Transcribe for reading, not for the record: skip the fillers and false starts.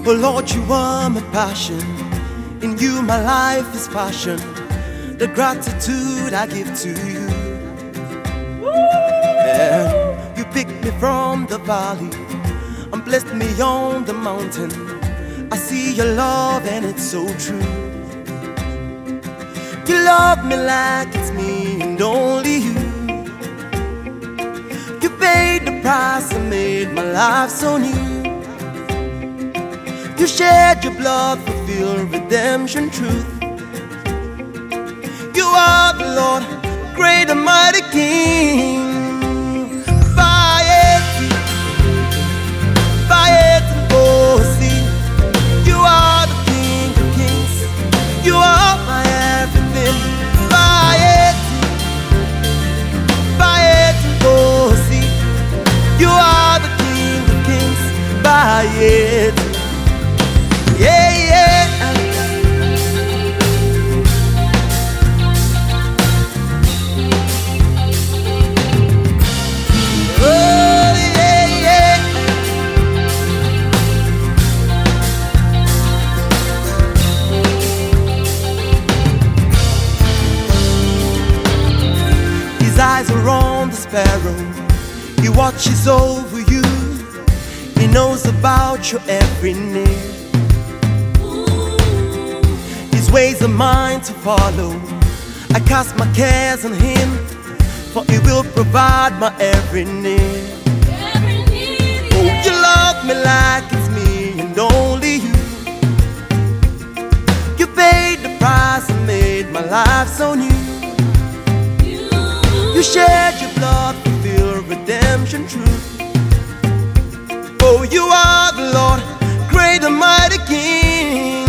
Oh Lord, you are my passion. In you my life is passion. The gratitude I give to you. And you picked me from the valley and blessed me on the mountain. I see your love and it's so true. You love me like it's me and only you. You paid the price and made my life so new. You shed your blood, fulfill redemption truth. You are the Lord, great and mighty King. You are the King of Kings. You are my everything. You are the King of Kings. Yeah, yeah. Oh, yeah, yeah. His eyes are on the sparrow. He watches over you. He knows about your every need. His ways are mine to follow. I cast my cares on him, for he will provide my every need. Oh, you love me like it's me and only you. You paid the price and made my life so new. You shed your blood, fulfill redemption truth. Oh, you are the Lord, great and mighty King.